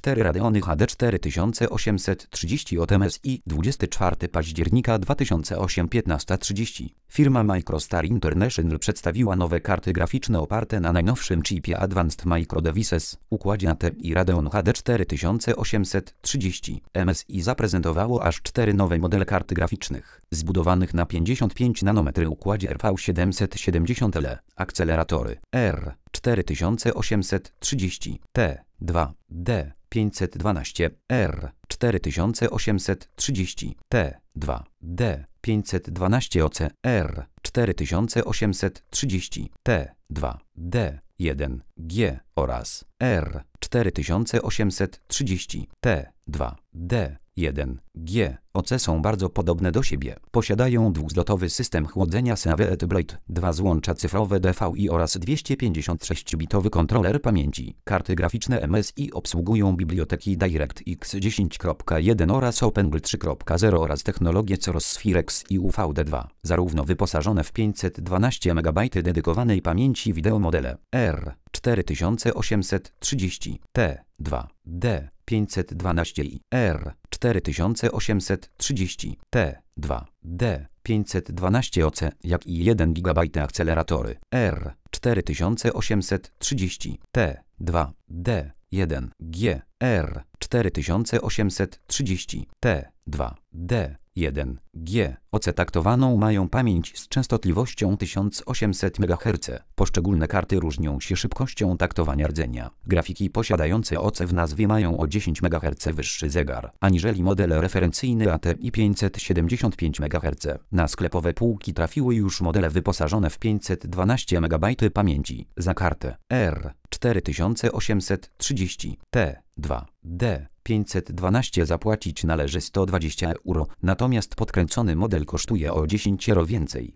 4 Radeony HD 4830 od MSI 24 października 2008 15:30. Firma Microstar International przedstawiła nowe karty graficzne oparte na najnowszym chipie Advanced Micro Devices, układzie ATI Radeon HD 4830. MSI zaprezentowało aż 4 nowe modele kart graficznych, zbudowanych na 55 nanometry układzie RV770L. Akceleratory R4830, T2D 512, R4830, T2D 512 OC, R4830, T2D 1G oraz R4830, T2D 1G. OC są bardzo podobne do siebie. Posiadają dwuzlotowy system chłodzenia Saved Blade, 2 złącza cyfrowe DVI oraz 256-bitowy kontroler pamięci. Karty graficzne MSI obsługują biblioteki DirectX 10.1 oraz OpenGL 3.0 oraz technologię Spherex i UVD2. Zarówno wyposażone w 512 MB dedykowanej pamięci wideo modele R4830, T2D 512 i R4830, T2D 512 OC, jak i 1 GB akceleratory R4830, T2D 1G, R4830, T2D 1G. OC taktowaną mają pamięć z częstotliwością 1800 MHz. Poszczególne karty różnią się szybkością taktowania rdzenia. Grafiki posiadające OC w nazwie mają o 10 MHz wyższy zegar, aniżeli model referencyjny ATI 575 MHz. Na sklepowe półki trafiły już modele wyposażone w 512 MB pamięci. Za kartę R4830, T2D 512 zapłacić należy 120 €, natomiast podkręcony model kosztuje o 10 € więcej.